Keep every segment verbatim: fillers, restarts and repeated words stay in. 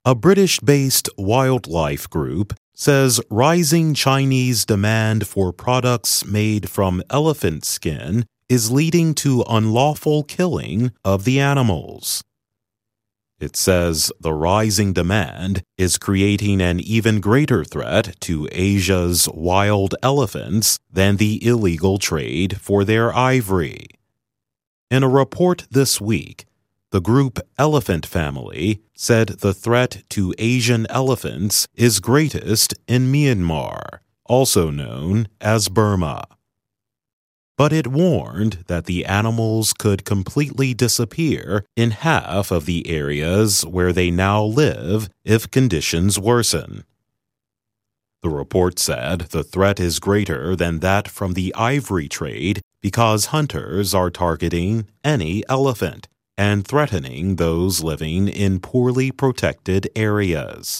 A British-based wildlife group says rising Chinese demand for products made from elephant skin is leading to unlawful killing of the animals. It says the rising demand is creating an even greater threat to Asia's wild elephants than the illegal trade for their ivory. In a report this week, the group Elephant Family said the threat to Asian elephants is greatest in Myanmar, also known as Burma. But it warned that the animals could completely disappear in half of the areas where they now live if conditions worsen. The report said the threat is greater than that from the ivory trade because hunters are targeting any elephant and threatening those living in poorly protected areas.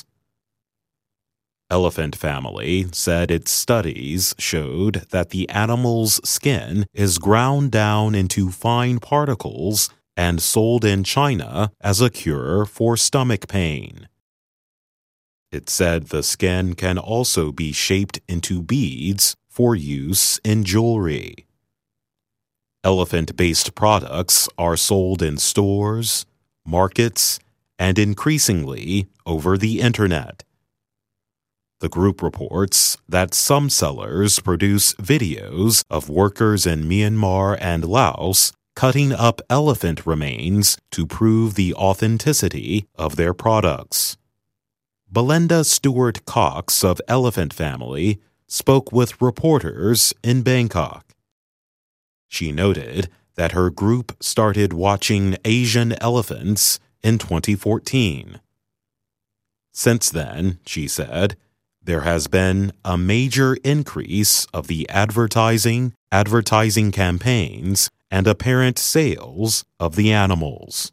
Elephant Family said its studies showed that the animal's skin is ground down into fine particles and sold in China as a cure for stomach pain. It said the skin can also be shaped into beads for use in jewelry. Elephant-based products are sold in stores, markets, and increasingly over the internet. The group reports that some sellers produce videos of workers in Myanmar and Laos cutting up elephant remains to prove the authenticity of their products. Belinda Stewart Cox of Elephant Family spoke with reporters in Bangkok. She noted that her group started watching Asian elephants in twenty fourteen. Since then, she said, there has been a major increase of the advertising, advertising campaigns, and apparent sales of the animals.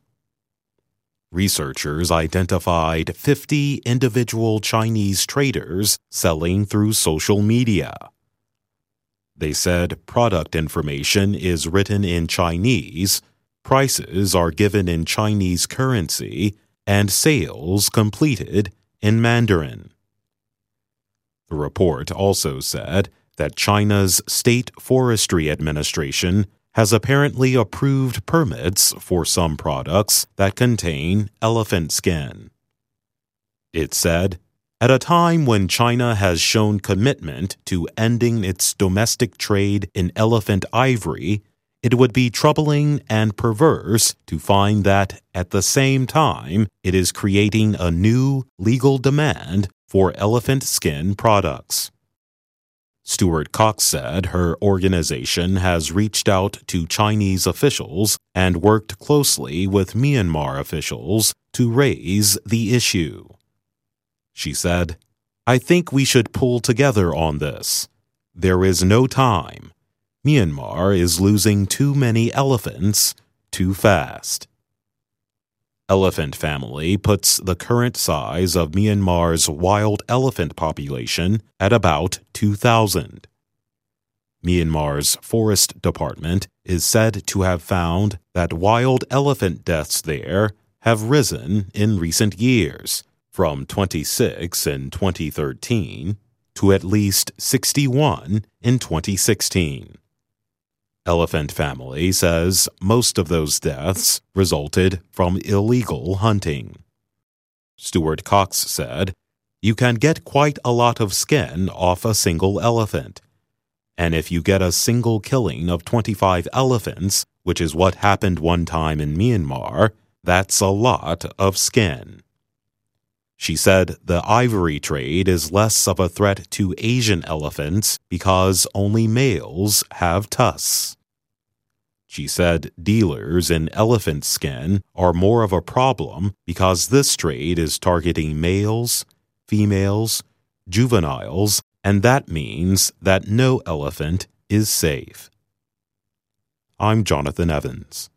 Researchers identified fifty individual Chinese traders selling through social media. They said product information is written in Chinese, prices are given in Chinese currency, and sales completed in Mandarin. The report also said that China's State Forestry Administration has apparently approved permits for some products that contain elephant skin. It said, at a time when China has shown commitment to ending its domestic trade in elephant ivory, it would be troubling and perverse to find that, at the same time, it is creating a new legal demand for elephant skin products. Stewart Cox said her organization has reached out to Chinese officials and worked closely with Myanmar officials to raise the issue. She said, I think we should pull together on this. There is no time. Myanmar is losing too many elephants too fast. Elephant Family puts the current size of Myanmar's wild elephant population at about two thousand. Myanmar's Forest Department is said to have found that wild elephant deaths there have risen in recent years, from twenty-six in twenty thirteen to at least sixty-one in twenty sixteen. Elephant Family says most of those deaths resulted from illegal hunting. Stewart Cox said, you can get quite a lot of skin off a single elephant. And if you get a single killing of twenty-five elephants, which is what happened one time in Myanmar, that's a lot of skin. She said the ivory trade is less of a threat to Asian elephants because only males have tusks. She said dealers in elephant skin are more of a problem because this trade is targeting males, females, juveniles, and that means that no elephant is safe. I'm Jonathan Evans.